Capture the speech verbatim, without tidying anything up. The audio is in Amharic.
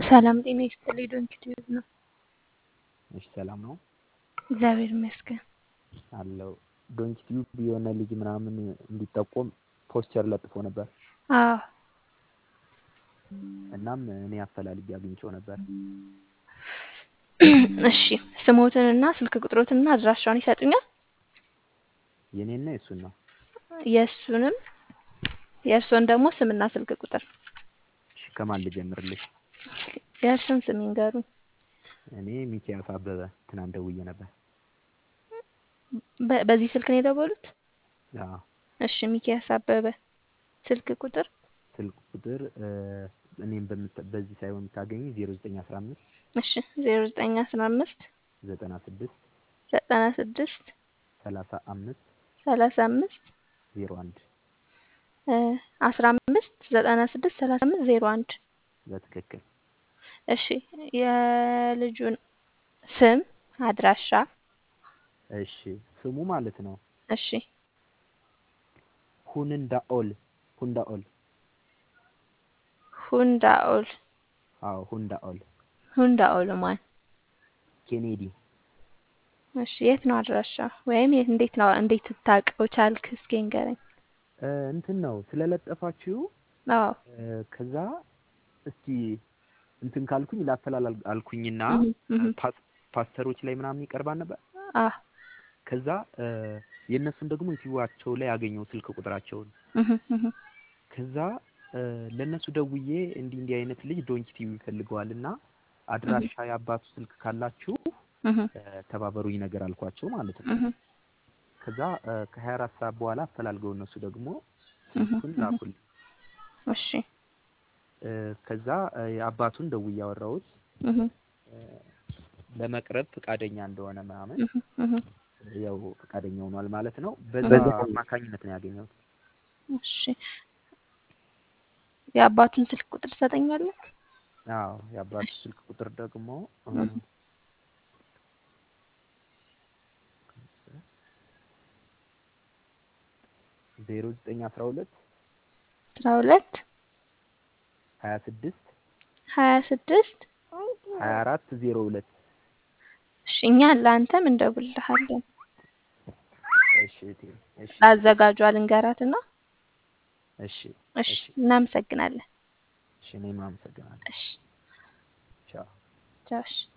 ሰላም ጤና ይስጥልኝ ዶንኪ ቲዩብ ነው። እሺ ሰላም ነው እግዚአብሔር ይመስገን አለው። ዶንኪ ቲዩብ የሆነ ልጅ ምናምን እንዲጠቆም ፖስተር ለጥፎ ነበር። አዎ እናም እኔ አፈላልጌ አግኝቼው ነበር። እሺ ስሞትንና ስልክ ቁጥሮትንና አድራሻውን ይሰጡኛል? የኔና የሱን ነው። የሱንም የእርሶን ደግሞ ስምና ስልክ ቁጥር። እሺ ከማን ልጀምርልሽ? የእርሶን ስም ይንገሩኝ። እኔ ሚኪያስ አበበ ትናንት ደውዬ ነበር። በ- በዚህ ስልክ ነው የደወሉት? አዎ እሺ ሚኪያስ አበበ ስልክ ቁጥር ስልክ ቁጥር እኔም በምት በዚህ ሳይሆን ታገኝ ዜሮ ዘጠኝ አስራ አምስት እሺ ዜሮ ዘጠኝ አስራ አምስት ዘጠና ስድስት ዘጠና ስድስት ሰላሳ አምስት ሰላሳ አምስት ዜሮ አንድ አስራ አምስት ዘጠና ስድስት ሰላሳ አምስት ዜሮ አንድ በትክክል። እሺ የልጁን ስም አድራሻ። እሺ ስሙ ማለት ነው እሺ ሁንዳኦል ሁንዳኦል ሁንዳኦል አዎ ሁንዳኦል ሁንዳኦል ማን? ኬኔዲ። እሺ የት ነው አድራሻ? ወይም የት እንዴት ነው እንዴት ታውቀው ቻልክ? እስኪ ንገረኝ። እንትን ነው ስለለጠፋችሁ አዎ ከዛ እስቲ እንትን ካልኩኝ ላፈላል አልኩኝና ፓስተሮች ላይ ምናምን ይቀርባል ነበር። አዎ ከዛ የነሱን ደግሞ ዩቲዩባቸው ላይ ያገኘው ስልክ ቁጥራቸውን ከዛ ለነሱ ደውዬ እንዲህ እንዲህ አይነት ልጅ ዶንኪ ቲቪ ይፈልገዋልና አድራሻ ያባቱ ስልክ ካላችሁ ተባበሩኝ ነገር አልኳቸው ማለት ነው። ከዛ ከሀያ አራት ሰዓት በኋላ አፈላልገው እነሱ ደግሞ ስልኩን ላኩልኝ። እሺ ከዛ አባቱን ደውዬ አወራሁት ለመቅረብ ፍቃደኛ እንደሆነ ምናምን ያው ፍቃደኛ ሆኗል ማለት ነው። በዛ አማካኝነት ነው ያገኘሁት። እሺ የአባቱን ስልክ ቁጥር ትሰጠኛለህ? አዎ የአባቱ ስልክ ቁጥር ደግሞ ዜሮ ዘጠኝ አስራ ሁለት አስራ ሁለት ሀያ ስድስት ሀያ ስድስት ሀያ አራት ዜሮ ሁለት እሺ እኛ ለአንተም እንደውልልሃለን። እሺ እሺ አዘጋጇ ልንገራትና እሺ እሺ እናመሰግናለን። እሺ እኔም አመሰግናለሁ። እሺ ቻው ቻው።